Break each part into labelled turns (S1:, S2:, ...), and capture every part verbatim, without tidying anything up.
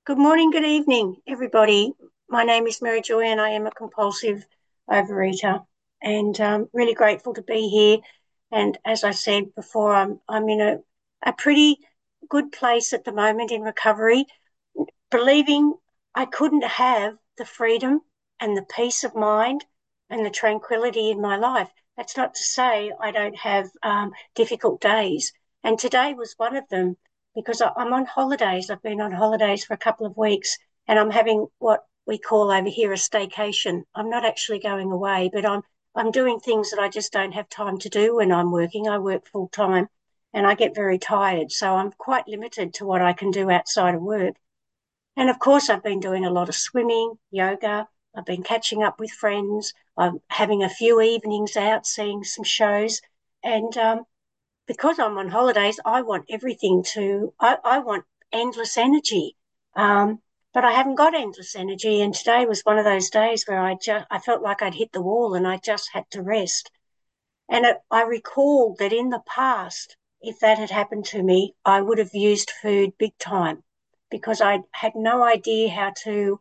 S1: Good morning, good evening, everybody. My name is Mary Joy and I am a compulsive overeater and um, really grateful to be here. And as I said before, I'm, I'm in a, a pretty good place at the moment in recovery, believing I couldn't have the freedom and the peace of mind and the tranquility in my life. That's not to say I don't have um, difficult days. And today was one of them because I, I'm on holidays. I've been on holidays for a couple of weeks and I'm having what we call over here a staycation. I'm not actually going away, but I'm I'm doing things that I just don't have time to do when I'm working. I work full time and I get very tired. So I'm quite limited to what I can do outside of work. And of course, I've been doing a lot of swimming, yoga. I've been catching up with friends. I'm having a few evenings out, seeing some shows. And um, because I'm on holidays, I want everything to, I, I want endless energy. Um, but I haven't got endless energy. And today was one of those days where I just, I felt like I'd hit the wall and I just had to rest. And it, I recall that in the past, if that had happened to me, I would have used food big time because I had no idea how to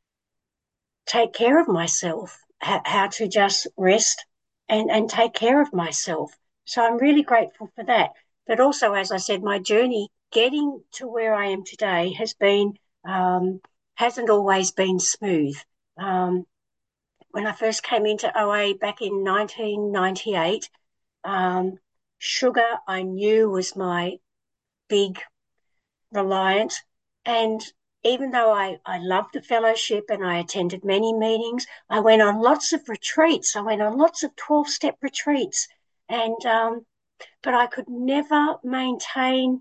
S1: take care of myself, how, how to just rest and, and take care of myself. So I'm really grateful for that. But also, as I said, my journey getting to where I am today has been, um, hasn't always been smooth. Um, when I first came into O A back in nineteen ninety-eight, um, sugar I knew was my big reliant. And even though I, I loved the fellowship and I attended many meetings, I went on lots of retreats. I went on lots of twelve step retreats. And, um, but I could never maintain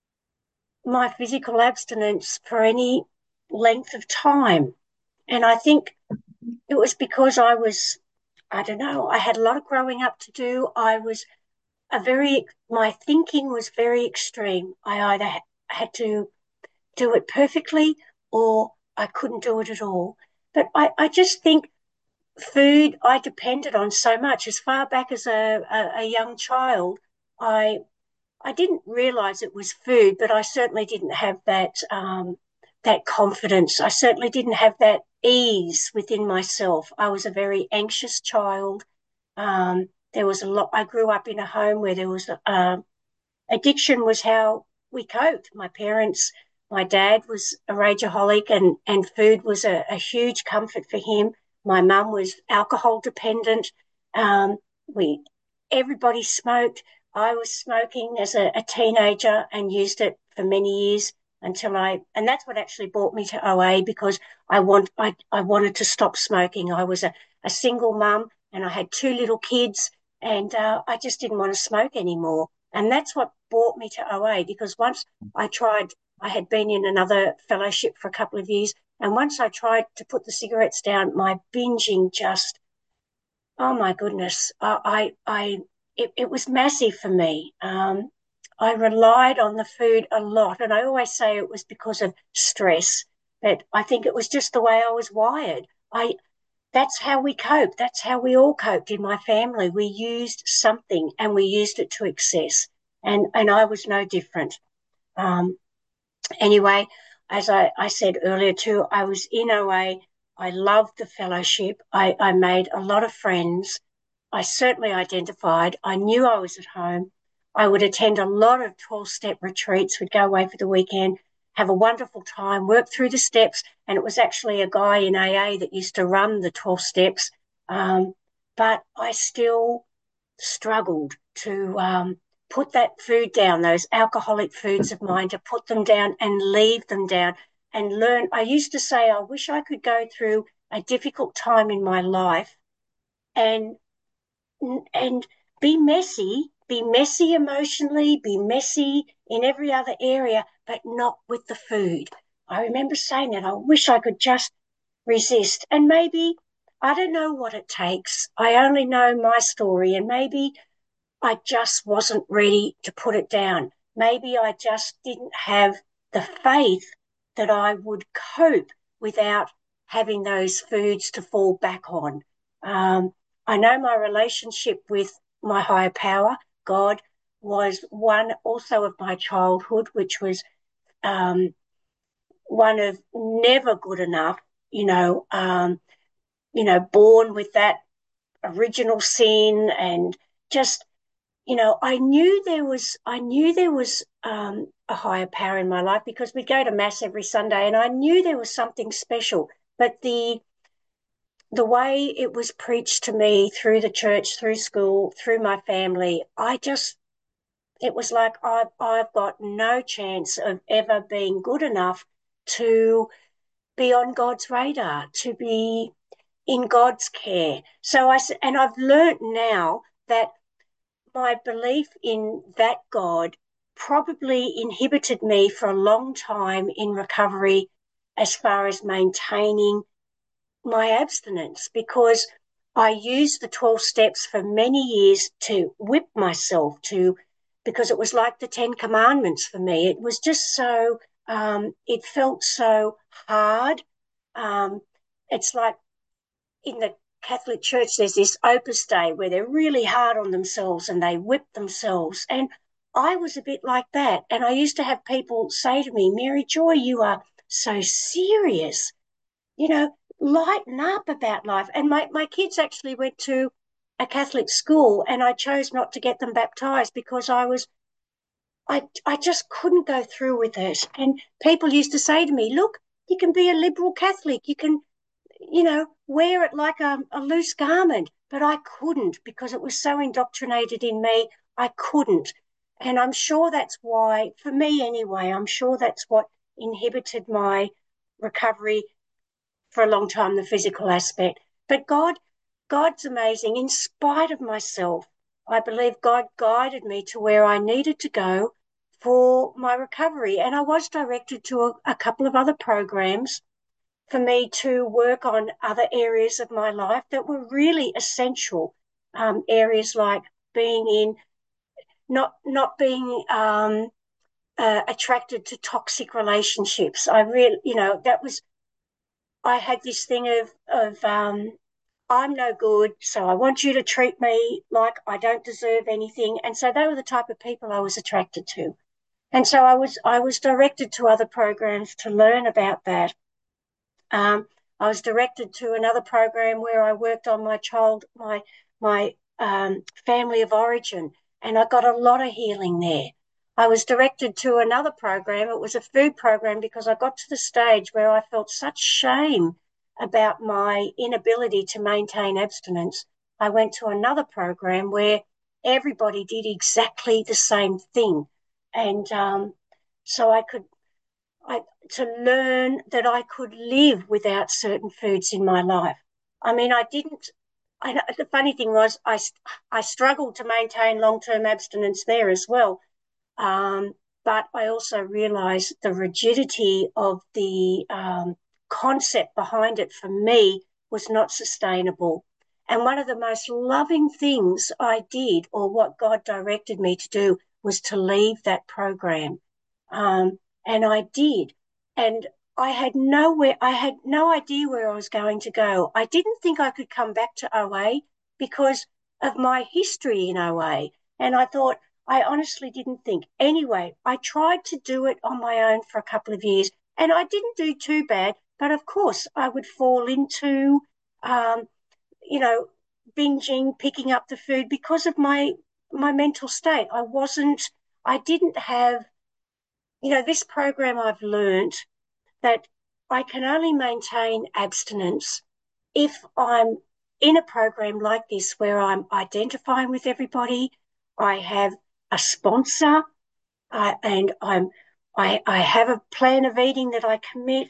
S1: my physical abstinence for any length of time. And I think it was because I was, I don't know, I had a lot of growing up to do. I was a very, my thinking was very extreme. I either had to do it perfectly or I couldn't do it at all. But I, I just think food I depended on so much. As far back as a, a, a young child, I I didn't realize it was food, but I certainly didn't have that um, that confidence. I certainly didn't have that ease within myself. I was a very anxious child. Um, there was a lot. I grew up in a home where there was uh, addiction was how we coped. My parents, my dad was a rageaholic, and and food was a, a huge comfort for him. My mum was alcohol dependent. Um, we everybody smoked. I was smoking as a, a teenager and used it for many years until I, and that's what actually brought me to O A because I want I I wanted to stop smoking. I was a, a single mum and I had two little kids, and uh, I just didn't want to smoke anymore. And that's what brought me to O A because once I tried, I had been in another fellowship for a couple of years. And once I tried to put the cigarettes down, my binging just, oh my goodness, I, I, I it, it was massive for me. Um, I relied on the food a lot. And I always say it was because of stress, but I think it was just the way I was wired. I, that's how we cope. That's how we all coped in my family. We used something and we used it to excess. And, and I was no different. Um, anyway, as I, I said earlier too, I was in O A. I loved the fellowship. I, I made a lot of friends. I certainly identified. I knew I was at home. I would attend a lot of twelve step retreats, would go away for the weekend, have a wonderful time, work through the steps. And it was actually a guy in A A that used to run the twelve steps. Um, but I still struggled to um, put that food down, those alcoholic foods of mine, to put them down and leave them down and learn. I used to say, I wish I could go through a difficult time in my life and and be messy, be messy emotionally, be messy in every other area, but not with the food. I remember saying that. I wish I could just resist. And maybe I don't know what it takes. I only know my story, and maybe I just wasn't ready to put it down. Maybe I just didn't have the faith that I would cope without having those foods to fall back on. Um, I know my relationship with my higher power, God, was one also of my childhood, which was um, one of never good enough, you know, um, you know, born with that original sin and just, you know, I knew there was, I knew there was um, a higher power in my life because we go to mass every Sunday, and I knew there was something special. But the the way it was preached to me through the church, through school, through my family, I just, it was like I've, I've got no chance of ever being good enough to be on God's radar, to be in God's care. So I, and I've learnt now that my belief in that God probably inhibited me for a long time in recovery as far as maintaining my abstinence, because I used the twelve steps for many years to whip myself to, because it was like the Ten Commandments for me. It was just so, um, it felt so hard. Um, it's like in the Catholic Church, there's this Opus Day where they're really hard on themselves and they whip themselves. And I was a bit like that. And I used to have people say to me, Mary Joy, you are so serious, you know, lighten up about life. And my, my kids actually went to a Catholic school, and I chose not to get them baptized because I was, I, I just couldn't go through with it. And people used to say to me, look, you can be a liberal Catholic, you can, you know, wear it like a, a loose garment. But I couldn't because it was so indoctrinated in me. I couldn't. And I'm sure that's why, for me anyway, I'm sure that's what inhibited my recovery for a long time, the physical aspect. But God, God's amazing. In spite of myself, I believe God guided me to where I needed to go for my recovery. And I was directed to a, a couple of other programs for me to work on other areas of my life that were really essential, um, areas like being in, not not being um, uh, attracted to toxic relationships. I really, you know, that was, I had this thing of of um, I'm no good, so I want you to treat me like I don't deserve anything, and so they were the type of people I was attracted to, and so I was I was directed to other programs to learn about that. Um, I was directed to another program where I worked on my child, my my um, family of origin, and I got a lot of healing there. I was directed to another program. It was a food program because I got to the stage where I felt such shame about my inability to maintain abstinence. I went to another program where everybody did exactly the same thing, and um, so I could I, to learn that I could live without certain foods in my life. I mean, I didn't. I, the funny thing was, I I struggled to maintain long term abstinence there as well. Um, but I also realised the rigidity of the um, concept behind it for me was not sustainable. And one of the most loving things I did, or what God directed me to do, was to leave that program. Um, and I did. And I had nowhere, I had no idea where I was going to go. I didn't think I could come back to O A because of my history in O A. And I thought, I honestly didn't think. Anyway, I tried to do it on my own for a couple of years, and I didn't do too bad. But of course, I would fall into, um, you know, binging, picking up the food because of my my mental state. I wasn't, I didn't have, you know, this program I've learned that I can only maintain abstinence if I'm in a program like this where I'm identifying with everybody, I have a sponsor, uh, and I'm I, I have a plan of eating that I commit,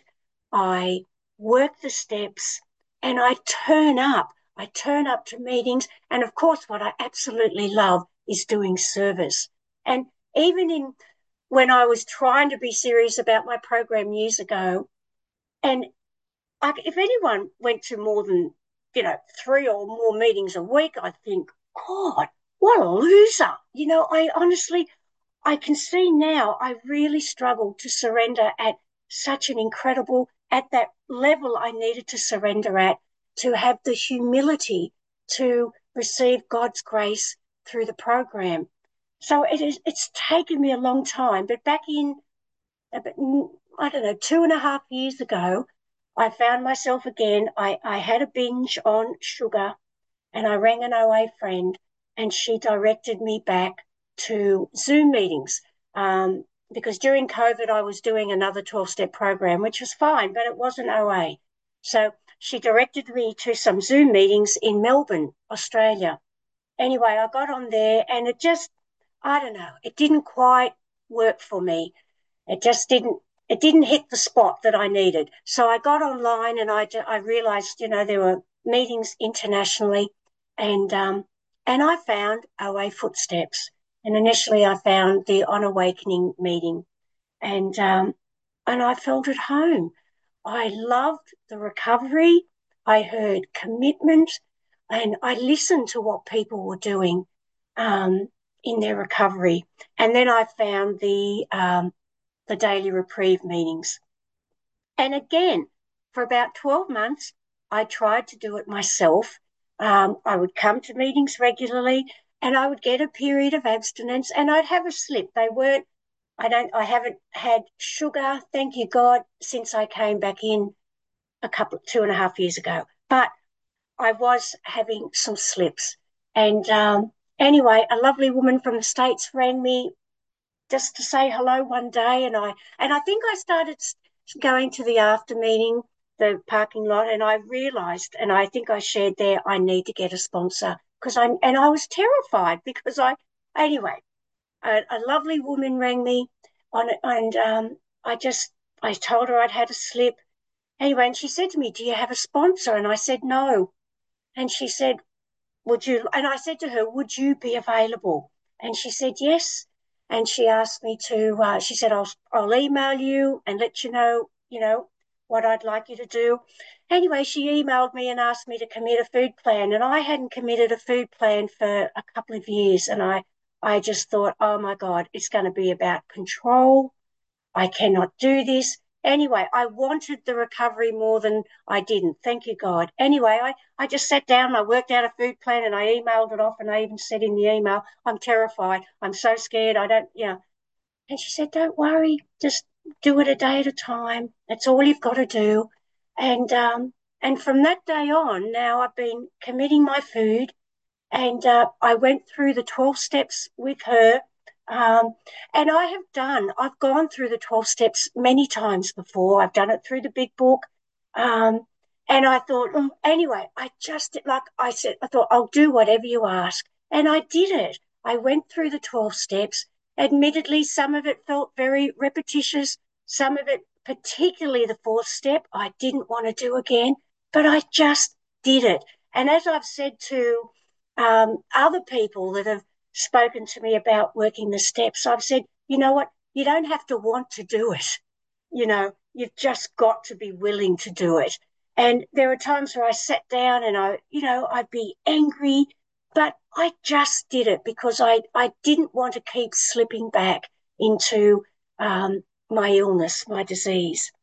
S1: I work the steps, and I turn up. I turn up to meetings, and of course, what I absolutely love is doing service. And even in when I was trying to be serious about my program years ago, and I, if anyone went to more than, you know, three or more meetings a week, I think, God, what a loser. You know, I honestly, I can see now I really struggled to surrender at such an incredible, at that level I needed to surrender at, to have the humility to receive God's grace through the program. So it is, it's taken me a long time, but back in I don't know, two and a half years ago, I found myself again. I, I had a binge on sugar and I rang an O A friend and she directed me back to Zoom meetings. Um, because during COVID, I was doing another twelve step program, which was fine, but it wasn't O A. So she directed me to some Zoom meetings in Melbourne, Australia. Anyway, I got on there and it just, I don't know, it didn't quite work for me. It just didn't, it didn't hit the spot that I needed. So I got online and I, I realized, you know, there were meetings internationally and, um, and I found O A Footsteps. And initially I found the On Awakening meeting and, um, and I felt at home. I loved the recovery. I heard commitment and I listened to what people were doing um, in their recovery. And then I found the um, the daily reprieve meetings. And again, for about twelve months, I tried to do it myself. Um, I would come to meetings regularly and I would get a period of abstinence and I'd have a slip. They weren't, I don't, I haven't had sugar, thank you God, since I came back in a couple, two and a half years ago. But I was having some slips. And um, anyway, a lovely woman from the States rang me just to say hello one day, and I and I think I started going to the after meeting, the parking lot, and I realised, and I think I shared there, I need to get a sponsor because I'm, and I was terrified because I, anyway, a, a lovely woman rang me on it, and um, I just I told her I'd had a slip. Anyway, and she said to me, "Do you have a sponsor?" And I said no, and she said, would you, and I said to her, would you be available? And she said, yes. And she asked me to, uh, she said, I'll, I'll email you and let you know, you know, what I'd like you to do. Anyway, she emailed me and asked me to commit a food plan. And I hadn't committed a food plan for a couple of years. And I, I just thought, oh my God, it's going to be about control. I cannot do this. Anyway, I wanted the recovery more than I didn't. Thank you, God. Anyway, I, I just sat down and I worked out a food plan and I emailed it off and I even said in the email, I'm terrified. I'm so scared. I don't, you know. And she said, don't worry. Just do it a day at a time. That's all you've got to do. And, um, and from that day on, now I've been committing my food and uh, I went through the twelve steps with her. Um, and I have done, I've gone through the twelve steps many times before. I've done it through the big book. Um, and I thought, mm, anyway, I just, like I said, I thought, I'll do whatever you ask. And I did it. I went through the twelve steps. Admittedly, some of it felt very repetitious. Some of it, particularly the fourth step, I didn't want to do again, but I just did it. And as I've said to um, other people that have spoken to me about working the steps, I've said, you know what? You don't have to want to do it. You know, you've just got to be willing to do it. And there are times where I sat down and I, you know, I'd be angry, but I just did it because I, I didn't want to keep slipping back into um, my illness, my disease.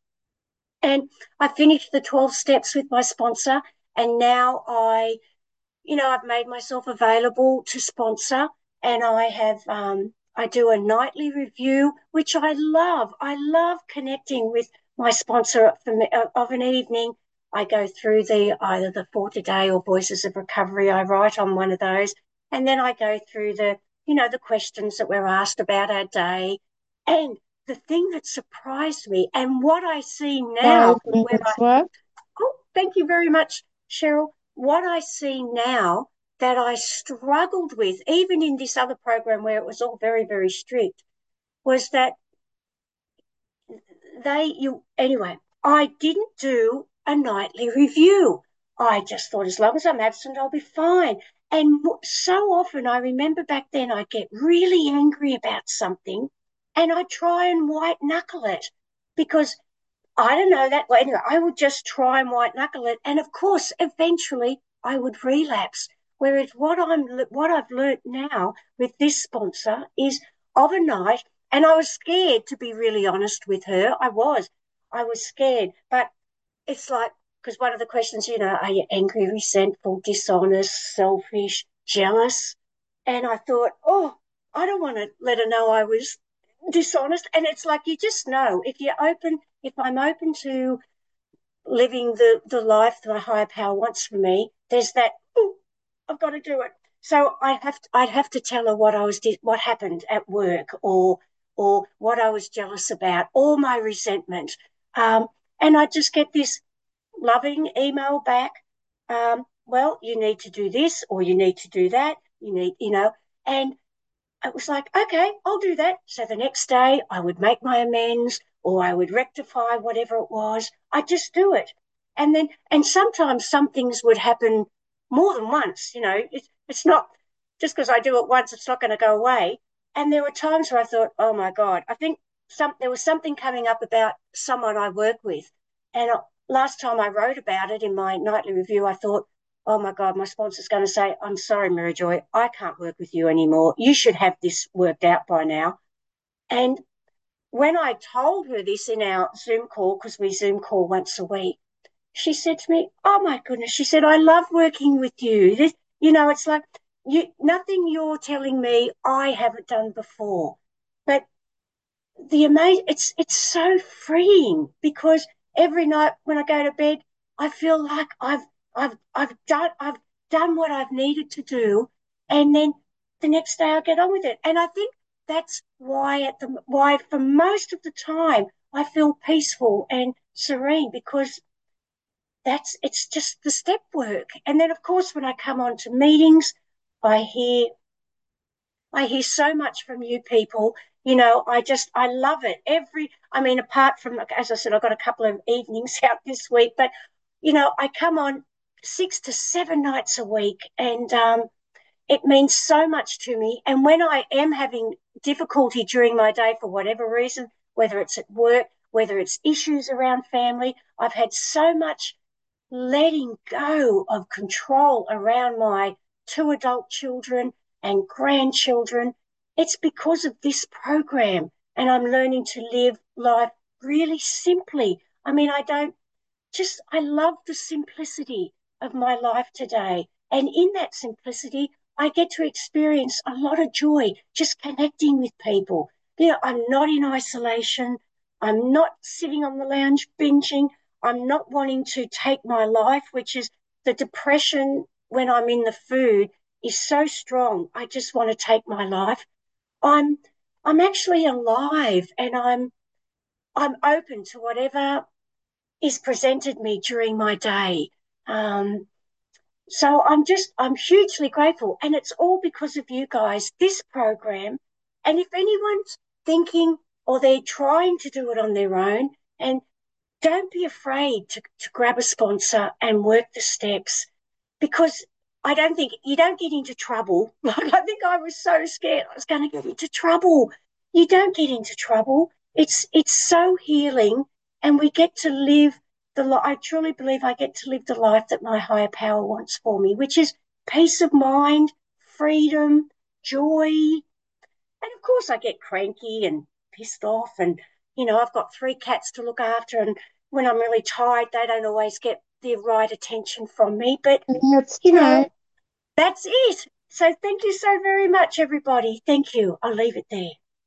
S1: And I finished the twelve steps with my sponsor, and now I you know, I've made myself available to sponsor and I have, um, I do a nightly review, which I love. I love connecting with my sponsor of an evening. I go through the either the For Today or Voices of Recovery. I write on one of those. And then I go through the, you know, the questions that we're asked about our day. And the thing that surprised me and what I see
S2: Sorry
S1: now,
S2: to
S1: where I,
S2: interrupt.
S1: oh, thank you very much, Cheryl. What I see now that I struggled with, even in this other program where it was all very, very strict, was that they, you, anyway, I didn't do a nightly review. I just thought as long as I'm absent, I'll be fine. And so often I remember back then I'd get really angry about something and I'd try and white knuckle it because I don't know that way. Anyway, I would just try and white knuckle it, and of course, eventually, I would relapse. Whereas what I'm what I've learnt now with this sponsor is of a night, and I was scared to be really honest with her. I was, I was scared, but it's like because one of the questions, you know, are you angry, resentful, dishonest, selfish, jealous? And I thought, oh, I don't want to let her know I was dishonest. And it's like you just know if you're open, if I'm open to living the, the life that my higher power wants for me, there's that, oh, I've got to do it. So I'd have to, I'd have to tell her what I was what happened at work, or or what I was jealous about, or my resentment. Um, and I just get this loving email back. Um, well, you need to do this, or you need to do that. You need, you know, and it was like, okay, I'll do that. So the next day I would make my amends, or I would rectify whatever it was. I just do it. And then, and sometimes some things would happen more than once, you know, it's, it's not just because I do it once, it's not going to go away. And there were times where I thought, oh my God, I think some, there was something coming up about someone I work with. And last time I wrote about it in my nightly review, I thought, oh my God, my sponsor's going to say, I'm sorry, Mary Joy, I can't work with you anymore. You should have this worked out by now. And when I told her this in our Zoom call, because we Zoom call once a week, she said to me, oh my goodness, she said, I love working with you. This, you know, it's like you, nothing you're telling me I haven't done before. But the amazing, it's, it's so freeing because every night when I go to bed, I feel like I've, I've, I've done, I've done what I've needed to do. And then the next day I get on with it. And I think that's why at the, why for most of the time I feel peaceful and serene because that's, it's just the step work. And then of course, when I come on to meetings, I hear I hear so much from you people. You know, I just, I love it. Every, I mean, apart from, as I said, I've got a couple of evenings out this week, but, you know, I come on six to seven nights a week and um, it means so much to me. And when I am having difficulty during my day for whatever reason, whether it's at work, whether it's issues around family, I've had so much letting go of control around my two adult children and grandchildren. It's because of this program. And I'm learning to live life really simply. I mean, I don't just, I love the simplicity of my life today. And in that simplicity, I get to experience a lot of joy just connecting with people. You know, I'm not in isolation. I'm not sitting on the lounge binging. I'm not wanting to take my life, which is the depression when I'm in the food is so strong. I just want to take my life. I'm I'm actually alive and I'm I'm open to whatever is presented me during my day. Um, so I'm just, I'm hugely grateful. And it's all because of you guys, this program. And if anyone's thinking or they're trying to do it on their own, and don't be afraid to, to grab a sponsor and work the steps because I don't think you don't get into trouble. Like I think I was so scared I was going to get into trouble. You don't get into trouble. It's it's so healing, and we get to live the. I truly believe I get to live the life that my higher power wants for me, which is peace of mind, freedom, joy, and of course, I get cranky and pissed off. And, you know, I've got three cats to look after. And when I'm really tired, they don't always get the right attention from me. But,
S2: That's
S1: you know,
S2: right.
S1: that's it. So thank you so very much, everybody. Thank you. I'll leave it there.